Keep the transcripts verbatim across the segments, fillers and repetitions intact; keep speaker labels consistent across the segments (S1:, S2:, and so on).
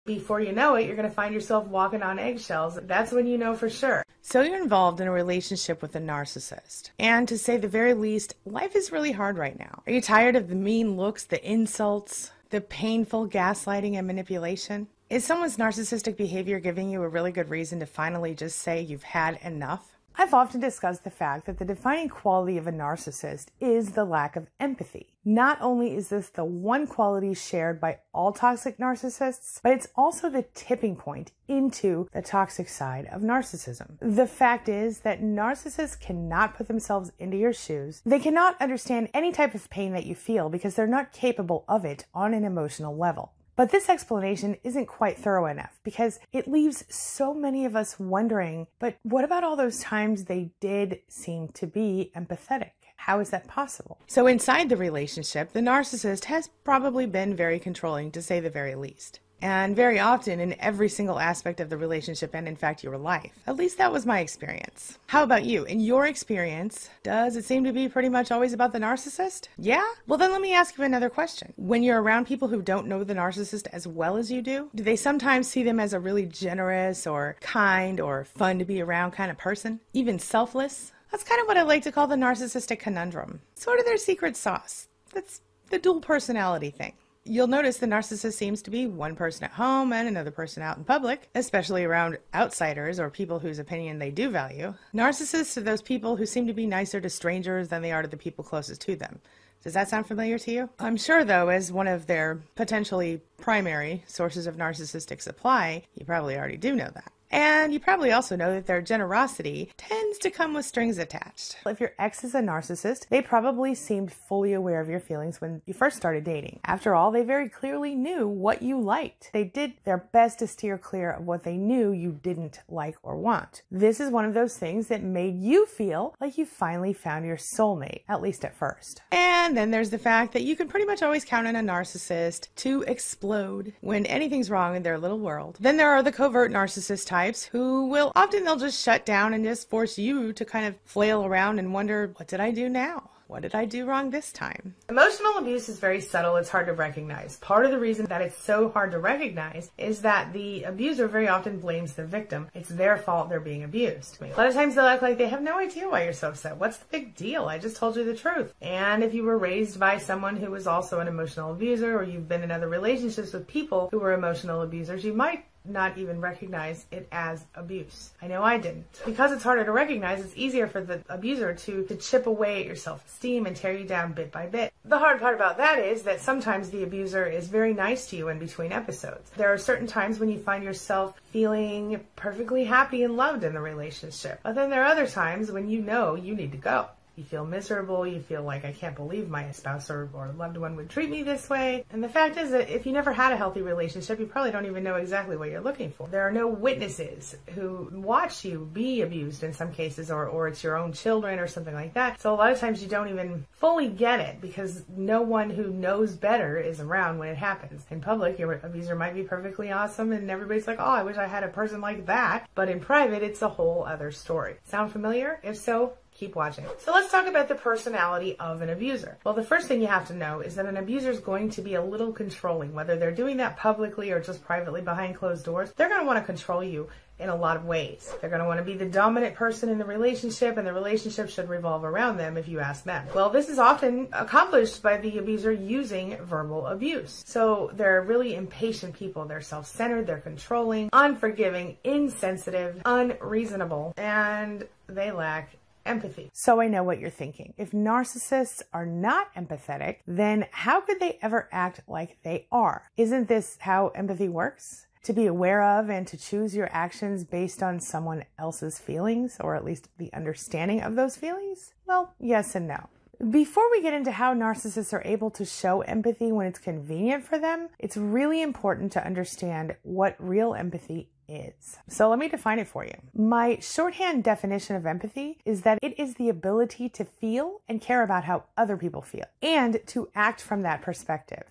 S1: Before you know it, you're going to find yourself walking on eggshells. That's when you know for sure. So you're involved in a relationship with a narcissist. And to say the very least, life is really hard right now. Are you tired of the mean looks, the insults, the painful gaslighting and manipulation? Is someone's narcissistic behavior giving you a really good reason to finally just say you've had enough? I've often discussed the fact that the defining quality of a narcissist is the lack of empathy. Not only is this the one quality shared by all toxic narcissists, but it's also the tipping point into the toxic side of narcissism. The fact is that narcissists cannot put themselves into your shoes. They cannot understand any type of pain that you feel because they're not capable of it on an emotional level. But this explanation isn't quite thorough enough because it leaves so many of us wondering, but what about all those times they did seem to be empathetic? How is that possible? So inside the relationship, the narcissist has probably been very controlling, to say the very least. And very often in every single aspect of the relationship and in fact your life. At least that was my experience. How about you? In your experience, does it seem to be pretty much always about the narcissist? Yeah? Well then let me ask you another question. When you're around people who don't know the narcissist as well as you do, do they sometimes see them as a really generous or kind or fun to be around kind of person? Even selfless? That's kind of what I like to call the narcissistic conundrum. Sort of their secret sauce. That's the dual personality thing. You'll notice the narcissist seems to be one person at home and another person out in public, especially around outsiders or people whose opinion they do value. Narcissists are those people who seem to be nicer to strangers than they are to the people closest to them. Does that sound familiar to you? I'm sure, though, as one of their potentially primary sources of narcissistic supply, you probably already do know that. And you probably also know that their generosity tends to come with strings attached. If your ex is a narcissist, they probably seemed fully aware of your feelings when you first started dating. After all, they very clearly knew what you liked. They did their best to steer clear of what they knew you didn't like or want. This is one of those things that made you feel like you finally found your soulmate, at least at first. And then there's the fact that you can pretty much always count on a narcissist to explode when anything's wrong in their little world. Then there are the covert narcissist types who will often they'll just shut down and just force you to kind of flail around and wonder, what did I do now? What did I do wrong this time? Emotional abuse is very subtle. It's hard to recognize. Part of the reason that it's so hard to recognize is that the abuser very often blames the victim. It's their fault they're being abused. A lot of times they'll act like they have no idea why you're so upset. What's the big deal? I just told you the truth. And if you were raised by someone who was also an emotional abuser, or you've been in other relationships with people who were emotional abusers, you might not even recognize it as abuse. I know I didn't. Because it's harder to recognize, it's easier for the abuser to, to chip away at your self-esteem and tear you down bit by bit. The hard part about that is that sometimes the abuser is very nice to you in between episodes. There are certain times when you find yourself feeling perfectly happy and loved in the relationship. But then there are other times when you know you need to go. You feel miserable, you feel like, I can't believe my spouse or, or loved one would treat me this way. And the fact is that if you never had a healthy relationship, you probably don't even know exactly what you're looking for. There are no witnesses who watch you be abused in some cases, or, or it's your own children or something like that. So a lot of times you don't even fully get it because no one who knows better is around when it happens. In public, your abuser might be perfectly awesome and everybody's like, oh, I wish I had a person like that. But in private, it's a whole other story. Sound familiar? If so, keep watching. So let's talk about the personality of an abuser. Well, the first thing you have to know is that an abuser is going to be a little controlling. Whether they're doing that publicly or just privately behind closed doors, they're going to want to control you in a lot of ways. They're going to want to be the dominant person in the relationship, and the relationship should revolve around them if you ask them. Well, this is often accomplished by the abuser using verbal abuse. So they're really impatient people. They're self-centered, they're controlling, unforgiving, insensitive, unreasonable, and they lack empathy. So I know what you're thinking. If narcissists are not empathetic, then how could they ever act like they are? Isn't this how empathy works? To be aware of and to choose your actions based on someone else's feelings, or at least the understanding of those feelings? Well, yes and no. Before we get into how narcissists are able to show empathy when it's convenient for them, it's really important to understand what real empathy is. So let me define it for you. My shorthand definition of empathy is that it is the ability to feel and care about how other people feel and to act from that perspective.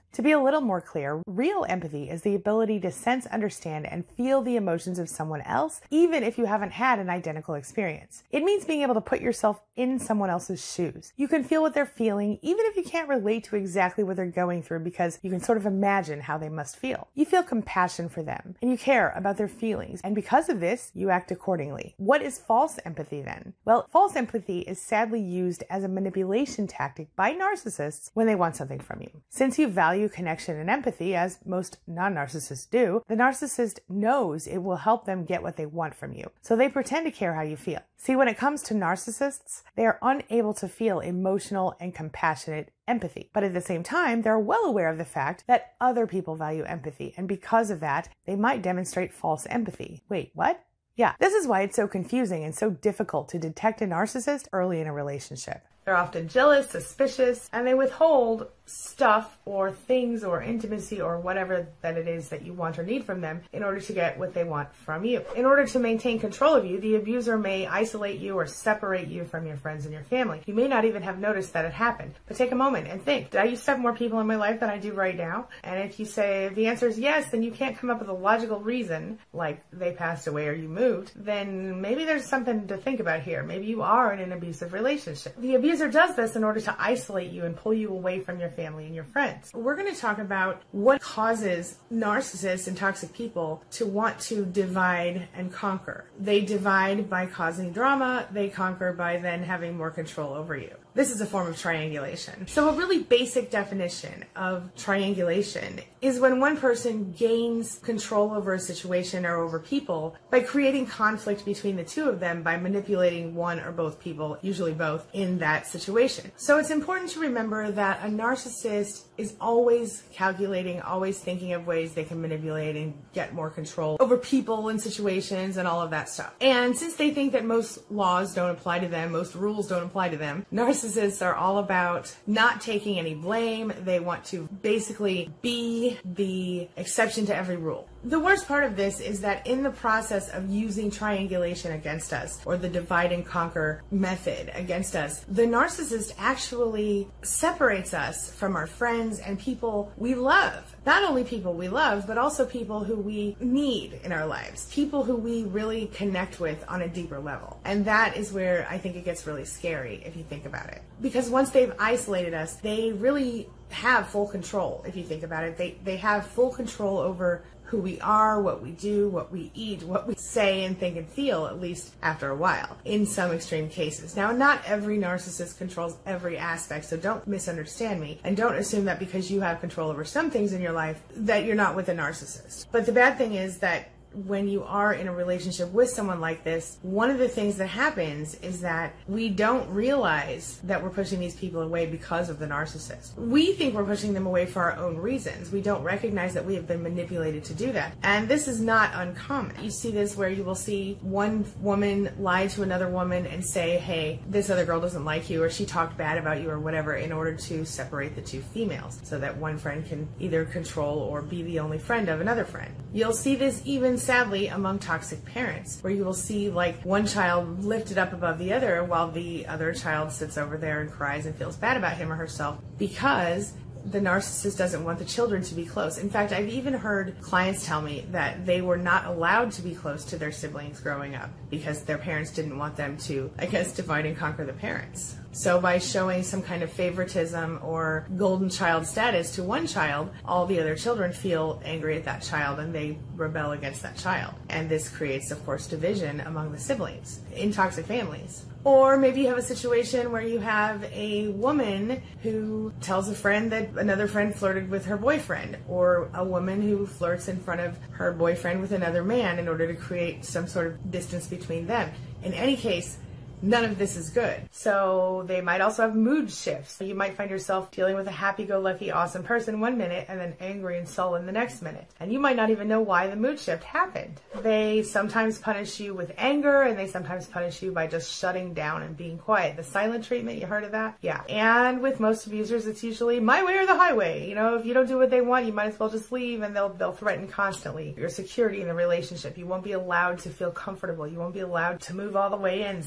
S1: To be a little more clear, real empathy is the ability to sense, understand, and feel the emotions of someone else, even if you haven't had an identical experience. It means being able to put yourself in someone else's shoes. You can feel what they're feeling, even if you can't relate to exactly what they're going through, because you can sort of imagine how they must feel. You feel compassion for them, and you care about their feelings, and because of this, you act accordingly. What is false empathy then? Well, false empathy is sadly used as a manipulation tactic by narcissists when they want something from you. Since you value connection and empathy, as most non-narcissists do, the narcissist knows it will help them get what they want from you. So they pretend to care how you feel. See, when it comes to narcissists, they are unable to feel emotional and compassionate empathy. But at the same time, they're well aware of the fact that other people value empathy. And because of that, they might demonstrate false empathy. Wait, what? Yeah, this is why it's so confusing and so difficult to detect a narcissist early in a relationship. They're often jealous, suspicious, and they withhold stuff or things or intimacy or whatever that it is that you want or need from them in order to get what they want from you. In order to maintain control of you, the abuser may isolate you or separate you from your friends and your family. You may not even have noticed that it happened, but take a moment and think, did I used to have more people in my life than I do right now? And if you say the answer is yes, then you can't come up with a logical reason, like they passed away or you moved, then maybe there's something to think about here. Maybe you are in an abusive relationship. The abuser does this in order to isolate you and pull you away from your family and your friends. We're going to talk about what causes narcissists and toxic people to want to divide and conquer. They divide by causing drama. They conquer by then having more control over you. This is a form of triangulation. So a really basic definition of triangulation is when one person gains control over a situation or over people by creating conflict between the two of them by manipulating one or both people, usually both, in that situation. So it's important to remember that a narcissist is always calculating, always thinking of ways they can manipulate and get more control over people and situations and all of that stuff. And since they think that most laws don't apply to them, most rules don't apply to them, narcissists are all about not taking any blame. They want to basically be the exception to every rule. The worst part of this is that in the process of using triangulation against us, or the divide and conquer method against us, the narcissist actually separates us from our friends and people we love. Not only people we love, but also people who we need in our lives. People who we really connect with on a deeper level. And that is where I think it gets really scary if you think about it. Because once they've isolated us, they really have full control, if you think about it. They, they have full control over who we are, what we do, what we eat, what we say and think and feel, at least after a while, in some extreme cases. Now, not every narcissist controls every aspect, so don't misunderstand me, and don't assume that because you have control over some things in your life that you're not with a narcissist. But the bad thing is that when you are in a relationship with someone like this, one of the things that happens is that we don't realize that we're pushing these people away because of the narcissist. We think we're pushing them away for our own reasons. We don't recognize that we have been manipulated to do that. And this is not uncommon. You see this where you will see one woman lie to another woman and say, hey, this other girl doesn't like you, or she talked bad about you, or whatever, in order to separate the two females so that one friend can either control or be the only friend of another friend. You'll see this even sadly among toxic parents, where you will see like one child lifted up above the other while the other child sits over there and cries and feels bad about him or herself because the narcissist doesn't want the children to be close. In fact, I've even heard clients tell me that they were not allowed to be close to their siblings growing up because their parents didn't want them to, I guess, divide and conquer the parents. So by showing some kind of favoritism or golden child status to one child, all the other children feel angry at that child and they rebel against that child. And this creates, of course, division among the siblings in toxic families. Or maybe you have a situation where you have a woman who tells a friend that another friend flirted with her boyfriend, or a woman who flirts in front of her boyfriend with another man in order to create some sort of distance between them. In any case, none of this is good. So they might also have mood shifts. You might find yourself dealing with a happy-go-lucky, awesome person one minute and then angry and sullen the next minute. And you might not even know why the mood shift happened. They sometimes punish you with anger, and they sometimes punish you by just shutting down and being quiet. The silent treatment, you heard of that? Yeah. And with most abusers, it's usually my way or the highway. You know, if you don't do what they want, you might as well just leave, and they'll, they'll threaten constantly your security in the relationship. You won't be allowed to feel comfortable. You won't be allowed to move all the way in, so to speak.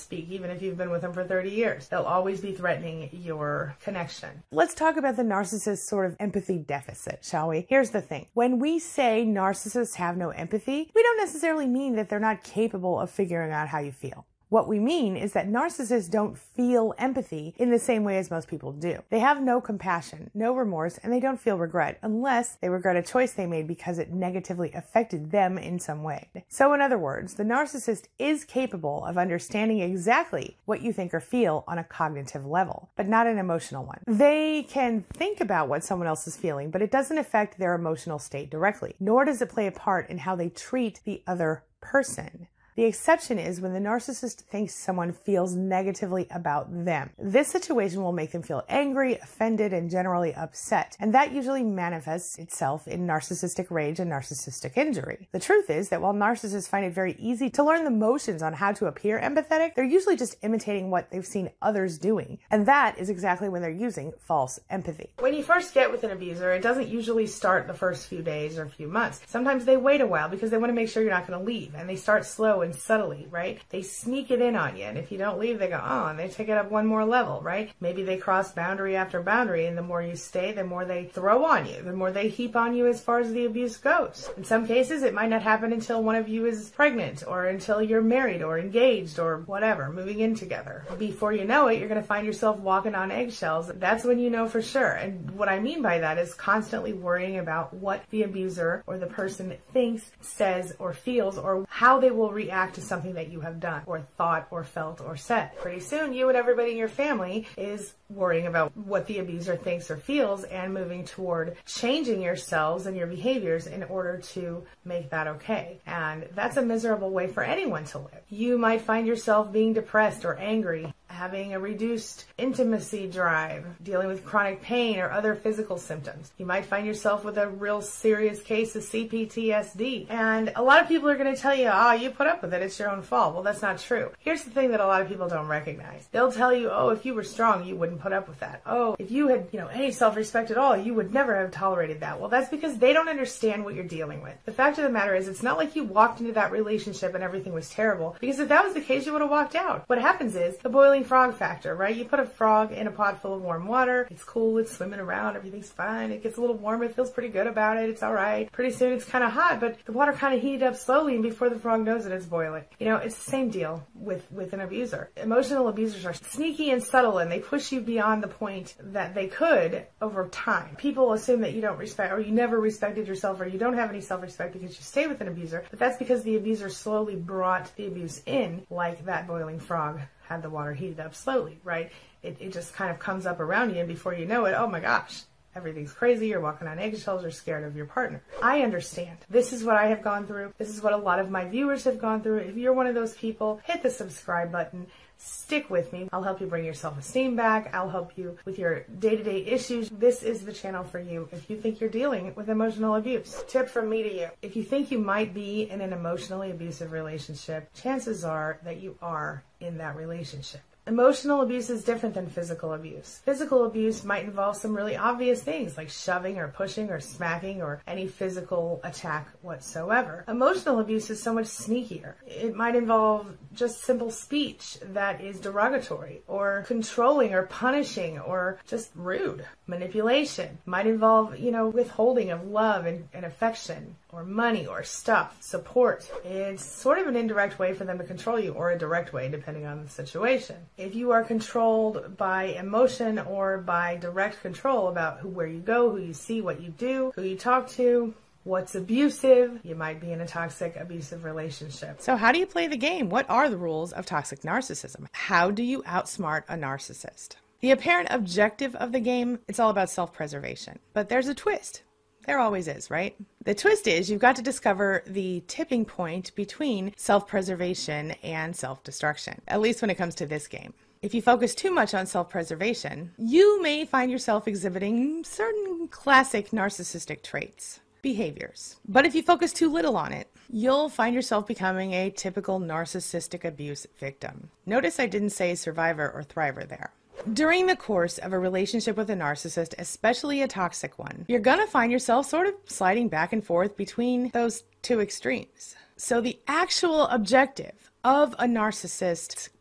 S1: speak, even if you've been with them for thirty years. They'll always be threatening your connection. Let's talk about the narcissist's sort of empathy deficit, shall we? Here's the thing. When we say narcissists have no empathy, we don't necessarily mean that they're not capable of figuring out how you feel. What we mean is that narcissists don't feel empathy in the same way as most people do. They have no compassion, no remorse, and they don't feel regret unless they regret a choice they made because it negatively affected them in some way. So in other words, the narcissist is capable of understanding exactly what you think or feel on a cognitive level, but not an emotional one. They can think about what someone else is feeling, but it doesn't affect their emotional state directly, nor does it play a part in how they treat the other person. The exception is when the narcissist thinks someone feels negatively about them. This situation will make them feel angry, offended, and generally upset, and that usually manifests itself in narcissistic rage and narcissistic injury. The truth is that while narcissists find it very easy to learn the motions on how to appear empathetic, they're usually just imitating what they've seen others doing, and that is exactly when they're using false empathy. When you first get with an abuser, it doesn't usually start the first few days or few months. Sometimes they wait a while because they want to make sure you're not going to leave, and they start slow and subtly, right? They sneak it in on you, and if you don't leave, they go, oh, and they take it up one more level, right? Maybe they cross boundary after boundary, and the more you stay, the more they throw on you, the more they heap on you as far as the abuse goes. In some cases, it might not happen until one of you is pregnant, or until you're married, or engaged, or whatever, moving in together. Before you know it, you're going to find yourself walking on eggshells. That's when you know for sure. And what I mean by that is constantly worrying about what the abuser or the person thinks, says, or feels, or how they will react to something that you have done or thought or felt or said. Pretty soon you and everybody in your family is worrying about what the abuser thinks or feels and moving toward changing yourselves and your behaviors in order to make that okay. And that's a miserable way for anyone to live. You might find yourself being depressed or angry, having a reduced intimacy drive, dealing with chronic pain or other physical symptoms. You might find yourself with a real serious case of C P T S D. And a lot of people are going to tell you, oh, you put up with it, it's your own fault. Well, that's not true. Here's the thing that a lot of people don't recognize. They'll tell you, oh, if you were strong, you wouldn't put up with that. Oh, if you had, you know, any self-respect at all, you would never have tolerated that. Well, that's because they don't understand what you're dealing with. The fact of the matter is, it's not like you walked into that relationship and everything was terrible, because if that was the case, you would have walked out. What happens is the boiling frog factor, right? You put a frog in a pot full of warm water, it's cool, it's swimming around, everything's fine, it gets a little warm, it feels pretty good about it, it's alright. Pretty soon it's kind of hot, but the water kind of heated up slowly, and before the frog knows it, it's boiling. You know, it's the same deal with, with an abuser. Emotional abusers are sneaky and subtle, and they push you beyond the point that they could over time. People assume that you don't respect, or you never respected yourself, or you don't have any self-respect because you stay with an abuser, but that's because the abuser slowly brought the abuse in, like that boiling frog had the water heated up slowly, right? It, it just kind of comes up around you, and before you know it, oh my gosh, everything's crazy, you're walking on eggshells, you're scared of your partner. I understand. This is what I have gone through. This is what a lot of my viewers have gone through. If you're one of those people, hit the subscribe button. Stick with me. I'll help you bring your self-esteem back. I'll help you with your day-to-day issues. This is the channel for you if you think you're dealing with emotional abuse. Tip from me to you. If you think you might be in an emotionally abusive relationship, chances are that you are in that relationship. Emotional abuse is different than physical abuse. Physical abuse might involve some really obvious things like shoving or pushing or smacking or any physical attack whatsoever. Emotional abuse is so much sneakier. It might involve just simple speech that is derogatory or controlling or punishing or just rude. Manipulation might involve, you know, withholding of love and, and affection or money or stuff, support. It's sort of an indirect way for them to control you, or a direct way depending on the situation. If you are controlled by emotion or by direct control about who, where you go, who you see, what you do, who you talk to, what's abusive, you might be in a toxic, abusive relationship. So how do you play the game? What are the rules of toxic narcissism? How do you outsmart a narcissist? The apparent objective of the game, it's all about self-preservation. But there's a twist. There always is, right? The twist is you've got to discover the tipping point between self-preservation and self-destruction, at least when it comes to this game. If you focus too much on self-preservation, you may find yourself exhibiting certain classic narcissistic traits, behaviors. But if you focus too little on it, you'll find yourself becoming a typical narcissistic abuse victim. Notice I didn't say survivor or thriver there. During the course of a relationship with a narcissist, especially a toxic one, you're gonna find yourself sort of sliding back and forth between those two extremes. So the actual objective of a narcissist's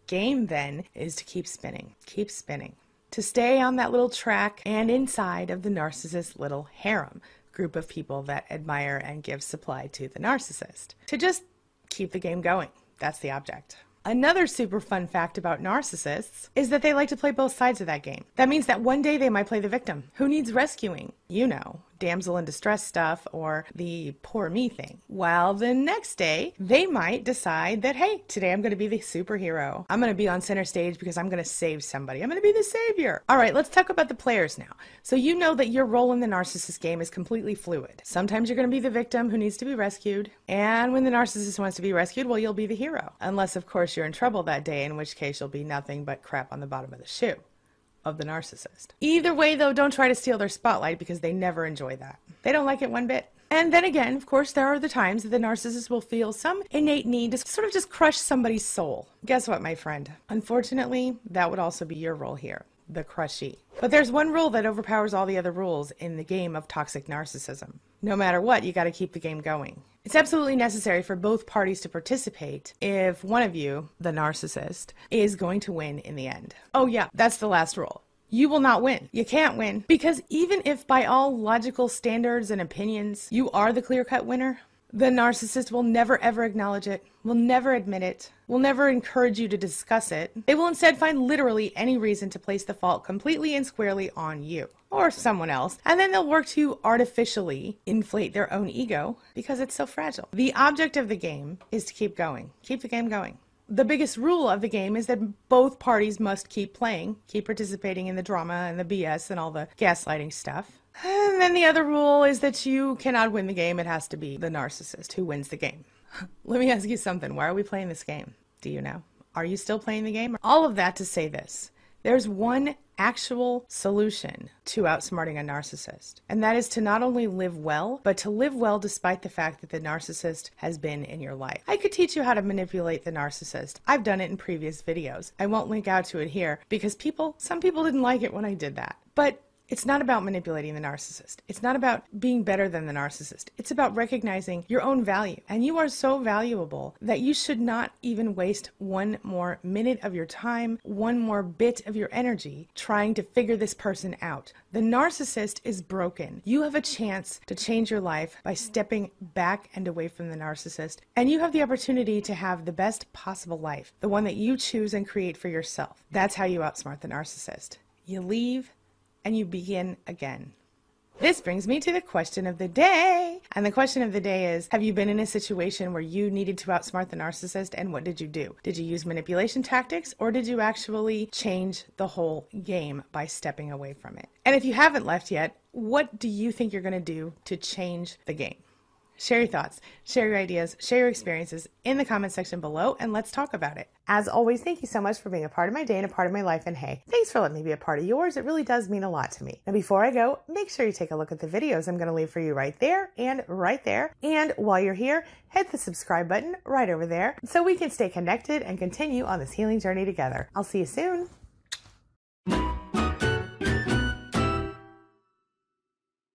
S1: game then is to keep spinning, keep spinning, to stay on that little track and inside of the narcissist's little harem, group of people that admire and give supply to the narcissist, to just keep the game going. That's the object. Another super fun fact about narcissists is that they like to play both sides of that game. That means that one day they might play the victim. Who needs rescuing? You know, damsel in distress stuff or the poor me thing. While the next day, they might decide that, hey, today I'm going to be the superhero. I'm going to be on center stage because I'm going to save somebody. I'm going to be the savior. All right, let's talk about the players now. So you know that your role in the narcissist game is completely fluid. Sometimes you're going to be the victim who needs to be rescued. And when the narcissist wants to be rescued, well, you'll be the hero. Unless, of course, you're in trouble that day, in which case you'll be nothing but crap on the bottom of the shoe of the narcissist. Either way, though, don't try to steal their spotlight because they never enjoy that. They don't like it one bit. And then again, of course, there are the times that the narcissist will feel some innate need to sort of just crush somebody's soul. Guess what, my friend? Unfortunately, that would also be your role here, the crushee. But there's one rule that overpowers all the other rules in the game of toxic narcissism. No matter what, you got to keep the game going. It's absolutely necessary for both parties to participate if one of you, the narcissist, is going to win in the end. Oh yeah, that's the last rule. You will not win. You can't win. Because even if by all logical standards and opinions, you are the clear-cut winner, the narcissist will never ever acknowledge it, will never admit it, will never encourage you to discuss it. They will instead find literally any reason to place the fault completely and squarely on you or someone else, and then they'll work to artificially inflate their own ego because it's so fragile. The object of the game is to keep going. Keep the game going. The biggest rule of the game is that both parties must keep playing, keep participating in the drama and the B S and all the gaslighting stuff. And then the other rule is that you cannot win the game. It has to be the narcissist who wins the game. Let me ask you something. Why are we playing this game? Do you know? Are you still playing the game? All of that to say this. There's one actual solution to outsmarting a narcissist, and that is to not only live well, but to live well despite the fact that the narcissist has been in your life. I could teach you how to manipulate the narcissist. I've done it in previous videos. I won't link out to it here because people, some people didn't like it when I did that. But it's not about manipulating the narcissist. It's not about being better than the narcissist. It's about recognizing your own value. And you are so valuable that you should not even waste one more minute of your time, one more bit of your energy trying to figure this person out. The narcissist is broken. You have a chance to change your life by stepping back and away from the narcissist. And you have the opportunity to have the best possible life, the one that you choose and create for yourself. That's how you outsmart the narcissist. You leave and you begin again. This brings me to the question of the day. And the question of the day is, have you been in a situation where you needed to outsmart the narcissist, and what did you do? Did you use manipulation tactics, or did you actually change the whole game by stepping away from it? And if you haven't left yet, what do you think you're going to do to change the game? Share your thoughts, share your ideas, share your experiences in the comment section below, and let's talk about it. As always, thank you so much for being a part of my day and a part of my life, and hey, thanks for letting me be a part of yours. It really does mean a lot to me. Now, before I go, make sure you take a look at the videos I'm going to leave for you right there and right there. And while you're here, hit the subscribe button right over there so we can stay connected and continue on this healing journey together. I'll see you soon.